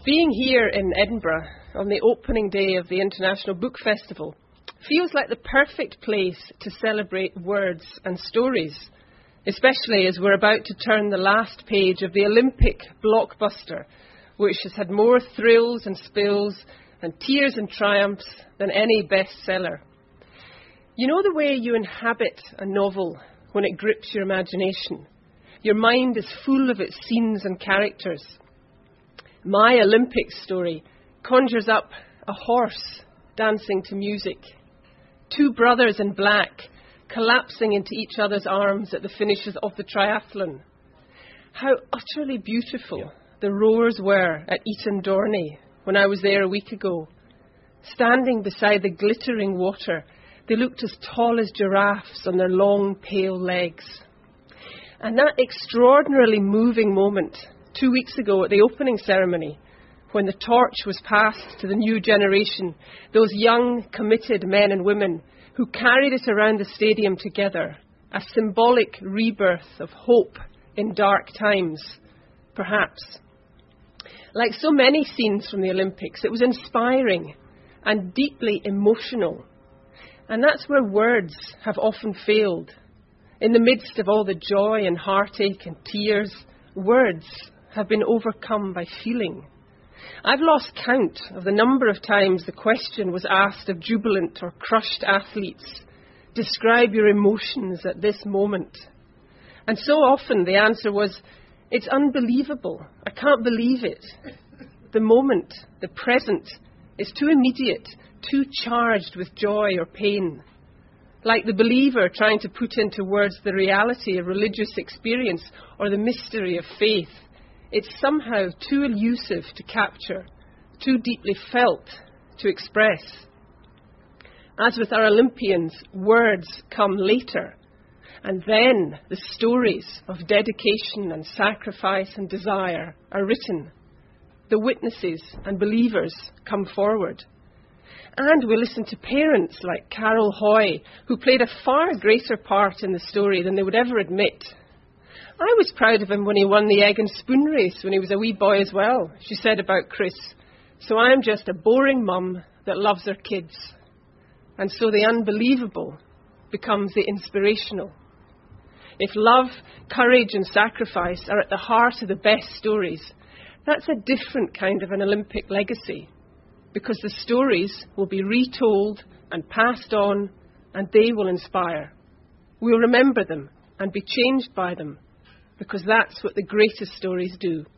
Being here in Edinburgh on the opening day of the International Book Festival feels like the perfect place to celebrate words and stories, especially as we're about to turn the last page of the Olympic blockbuster, which has had more thrills and spills and tears and triumphs than any bestseller. You know the way you inhabit a novel when it grips your imagination? Your mind is full of its scenes and characters. My Olympic story conjures up a horse dancing to music, two brothers in black collapsing into each other's arms at the finishes of the triathlon. How utterly beautiful the rowers were at Eton Dorney when I was there a week ago. Standing beside the glittering water, they looked as tall as giraffes on their long, pale legs. And that extraordinarily moving moment 2 weeks ago at the opening ceremony, when the torch was passed to the new generation, those young, committed men and women who carried it around the stadium together, a symbolic rebirth of hope in dark times, perhaps. Like so many scenes from the Olympics, it was inspiring and deeply emotional. And that's where words have often failed. In the midst of all the joy and heartache and tears, words have been overcome by feeling. I've lost count of the number of times the question was asked of jubilant or crushed athletes, describe your emotions at this moment. And so often the answer was, it's unbelievable, I can't believe it. The moment, the present, is too immediate, too charged with joy or pain. Like the believer trying to put into words the reality of religious experience or the mystery of faith. It's somehow too elusive to capture, too deeply felt to express. As with our Olympians, words come later, and then the stories of dedication and sacrifice and desire are written. The witnesses and believers come forward. And we listen to parents like Carol Hoy, who played a far greater part in the story than they would ever admit. I was proud of him when he won the egg and spoon race when he was a wee boy as well, she said about Chris. So I'm just a boring mum that loves her kids. And so the unbelievable becomes the inspirational. If love, courage and sacrifice are at the heart of the best stories, that's a different kind of an Olympic legacy, because the stories will be retold and passed on, and they will inspire. We'll remember them and be changed by them, because that's what the greatest stories do.